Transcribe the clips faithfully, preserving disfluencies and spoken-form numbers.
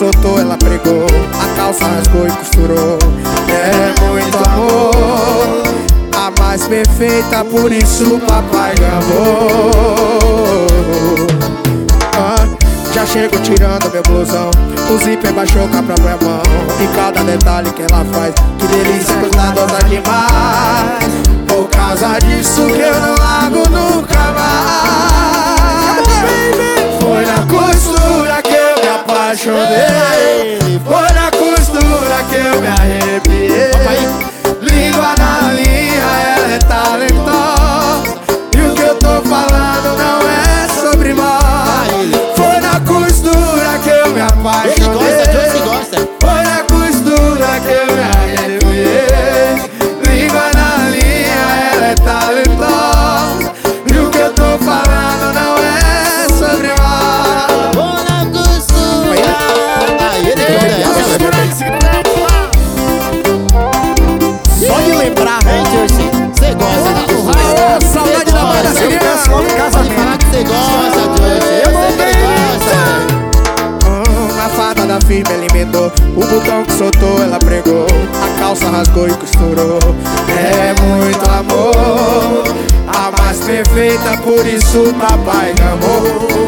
soltou, ela pregou, a calça rasgou e costurou. É muito amor, a mais perfeita, por isso o papai gamou. ah, Já chego tirando meu blusão, o zíper baixou com a própria mão. E cada detalhe que ela faz, que delícia, cuidadosa demais. Por causa disso que eu não largo nunca mais. Foi na costura que eu me apaixonei, foi na costura que eu me arrepiei. Língua na linha, ela é talentosa, e o que eu tô falando não é sobre nós. Foi na costura que eu me apaixonei, foi na costura que eu me arrepiei. Língua na linha, ela é talentosa, e o que eu tô falando não é sobre nós. Vou na costura. Aí ele Só de lembrar, hein, Jersey? Cê gosta de costura? Ô, saudade da mãe da criança, logo Pode casamento. falar que cê gosta, Jersey. Eu sei que ele gosta. Hum, A fada da firma ele emendou, o botão que soltou ela pregou, a calça rasgou e costurou. É muito amor, a mais perfeita, por isso o papai gamou.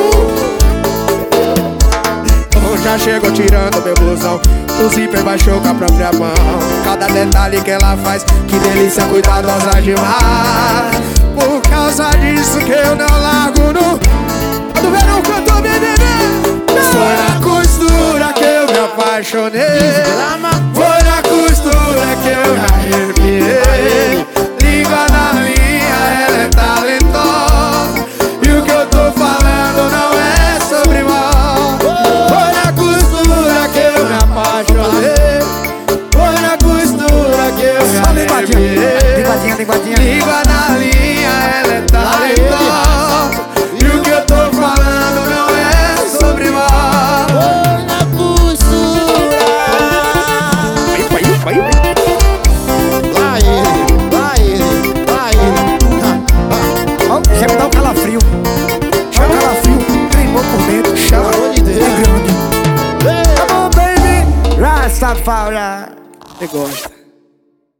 Hum, Já chegou tirando meu blusão, o zíper baixou com a própria mão. Cada detalhe que ela faz, que delícia, cuidadosa demais. Por causa disso que eu não largo no... Do verão que eu tô bebendo. Foi na costura que eu me apaixonei, foi na costura que eu me arrepiei. Língua na linha, ela é talentosa, e o que eu tô falando não é sobre mal. Foi na costura que eu me apaixonei, foi na costura que eu me arrepiei. Linguadinha, linguadinha. Língua na linha, ela é talentosa, e o que eu tô falando não é sobre mal. Vou na costura. Lá ele, lá ele, lá ele. Ó, já me dá um calafrio. Chama um calafrio, tremou por dentro. Chama, Pelo amor de Deus. é grande. Come on, baby. Rastafari. Você gosta.